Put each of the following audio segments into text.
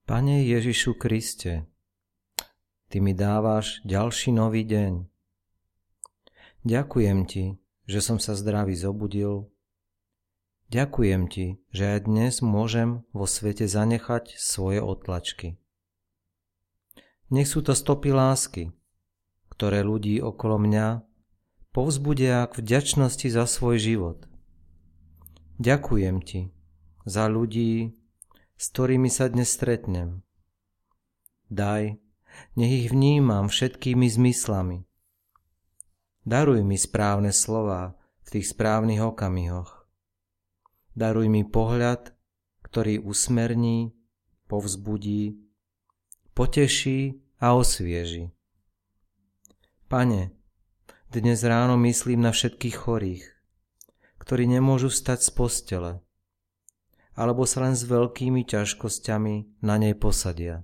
Pane Ježišu Kriste, Ty mi dávaš ďalší nový deň. Ďakujem Ti, že som sa zdravý zobudil. Ďakujem Ti, že aj dnes môžem vo svete zanechať svoje odtlačky. Nech sú to stopy lásky, ktoré ľudí okolo mňa povzbudia k vďačnosti za svoj život. Ďakujem Ti za ľudí, s ktorými sa dnes stretnem. Daj, nech ich vnímam všetkými zmyslami. Daruj mi správne slová v tých správnych okamihoch. Daruj mi pohľad, ktorý usmerní, povzbudí, poteší a osvieži. Pane, dnes ráno myslím na všetkých chorých, ktorí nemôžu vstať z postele, alebo sa len s veľkými ťažkosťami na nej posadia.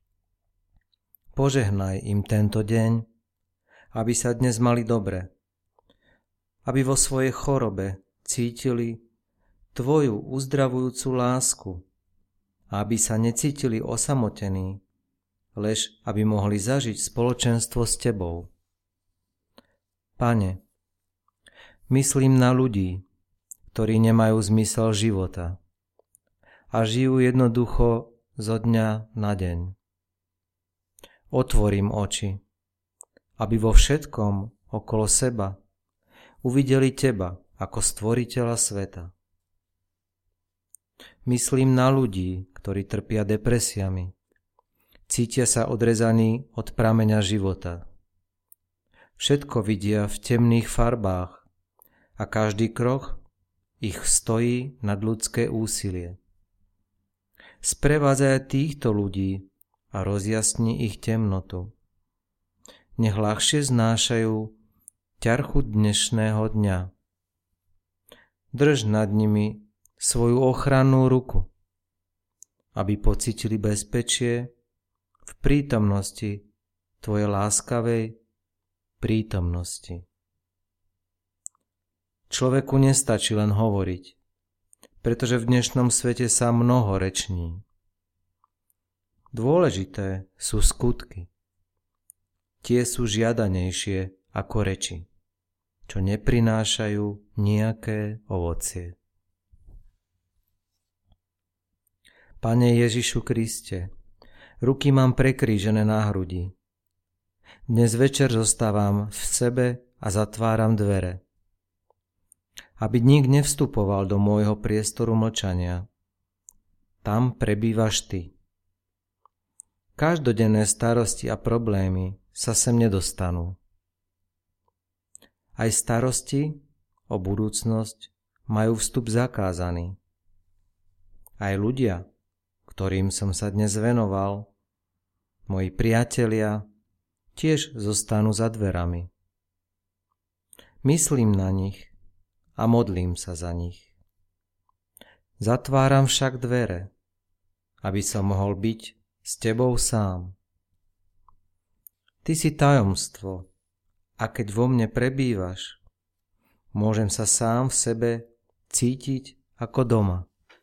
Požehnaj im tento deň, aby sa dnes mali dobre, aby vo svojej chorobe cítili Tvoju uzdravujúcu lásku, aby sa necítili osamotení, lež aby mohli zažiť spoločenstvo s Tebou. Pane, myslím na ľudí, ktorí nemajú zmysel života a žijú jednoducho zo dňa na deň. Otvorím oči, aby vo všetkom okolo seba uvideli Teba ako stvoriteľa sveta. Myslím na ľudí, ktorí trpia depresiami, cítia sa odrezaní od prameňa života. Všetko vidia v temných farbách a každý krok ich stojí nad ľudské úsilie. Sprevádzaj týchto ľudí a rozjasni ich temnotu. Nech ľahšie znášajú ťarchu dnešného dňa. Drž nad nimi svoju ochrannú ruku, aby pocítili bezpečie v prítomnosti Tvojej láskavej prítomnosti. Človeku nestačí len hovoriť, pretože v dnešnom svete sa mnoho reční. Dôležité sú skutky. Tie sú žiadanejšie ako reči, čo neprinášajú nejaké ovocie. Pane Ježišu Kriste, ruky mám prekrížené na hrudi. Dnes večer zostávam v sebe a zatváram dvere, aby nik nevstupoval do môjho priestoru mlčania. Tam prebývaš Ty. Každodenné starosti a problémy sa sem nedostanú. Aj starosti o budúcnosť majú vstup zakázaný. Aj ľudia, ktorým som sa dnes venoval, moji priatelia, tiež zostanú za dverami. Myslím na nich a modlím sa za nich. Zatváram však dvere, aby som mohol byť s Tebou sám. Ty si tajomstvo a keď vo mne prebývaš, môžem sa sám v sebe cítiť ako doma.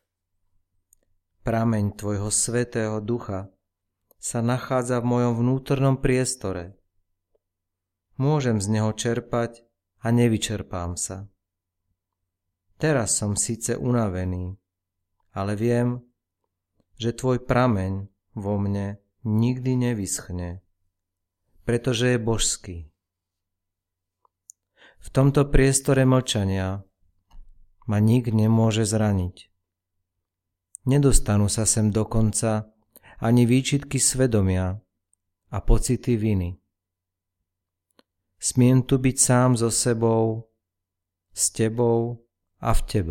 Prameň Tvojho Svätého Ducha sa nachádza v mojom vnútornom priestore. Môžem z neho čerpať a nevyčerpám sa. Teraz som síce unavený, ale viem, že Tvoj prameň vo mne nikdy nevyschne, pretože je božský. V tomto priestore mlčania ma nik nemôže zraniť. Nedostanú sa sem dokonca ani výčitky svedomia a pocity viny. Smiem tu byť sám so sebou, s Tebou a v Tebe.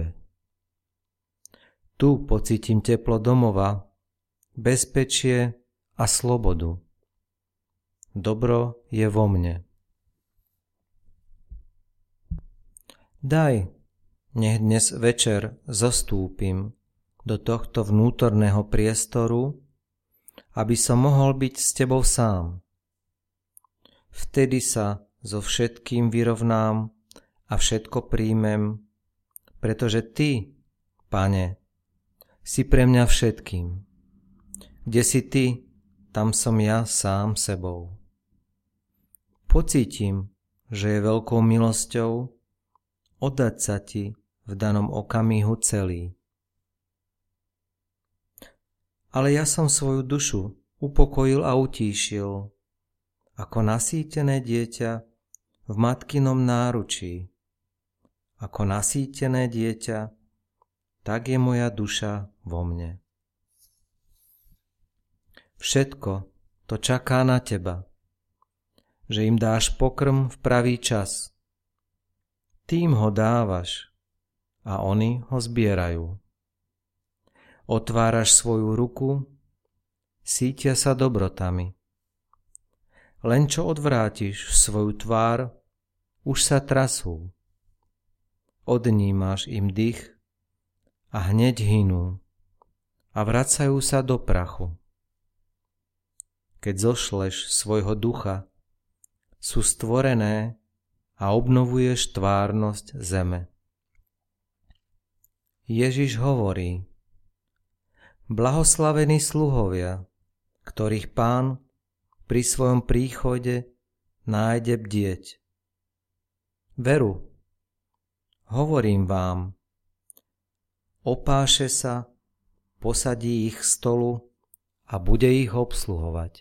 Tu pocítim teplo domova, bezpečie a slobodu. Dobro je vo mne. Daj, nech dnes večer zostúpim do tohto vnútorného priestoru, aby som mohol byť s Tebou sám. Vtedy sa so všetkým vyrovnám a všetko príjmem, pretože Ty, Pane, si pre mňa všetkým. Kde si ty, tam som ja sám sebou. Pocítim, že je veľkou milosťou oddať sa ti v danom okamihu celý. Ale ja som svoju dušu upokojil a utíšil, ako nasýtené dieťa v matkinom náručí. Ako nasýtené dieťa, tak je moja duša vo mne. Všetko to čaká na teba, že im dáš pokrm v pravý čas. Ty im ho dávaš a oni ho zbierajú. Otváraš svoju ruku, sítia sa dobrotami. Len čo odvrátiš svoju tvár, už sa trasú. Odnímaš im dých a hneď hynú a vracajú sa do prachu. Keď zošleš svojho ducha, sú stvorené a obnovuješ tvárnosť zeme. Ježiš hovorí: Blahoslavení sluhovia, ktorých Pán pri svojom príchode nájde bdieť. Veru, hovorím vám, opáše sa, posadí ich k stolu a bude ich obsluhovať.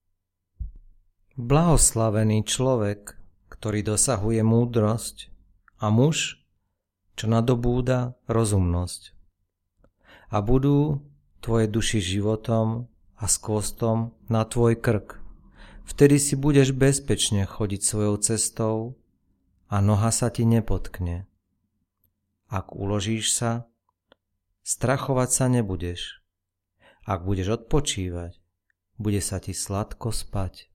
Blahoslavený človek, ktorý dosahuje múdrosť, a muž, čo nadobúda rozumnosť. A budú tvoje duši životom a skvostom na tvoj krk. Vtedy si budeš bezpečne chodiť svojou cestou a noha sa ti nepotkne. Ak uložíš sa, strachovať sa nebudeš. Ak budeš odpočívať, bude sa ti sladko spať.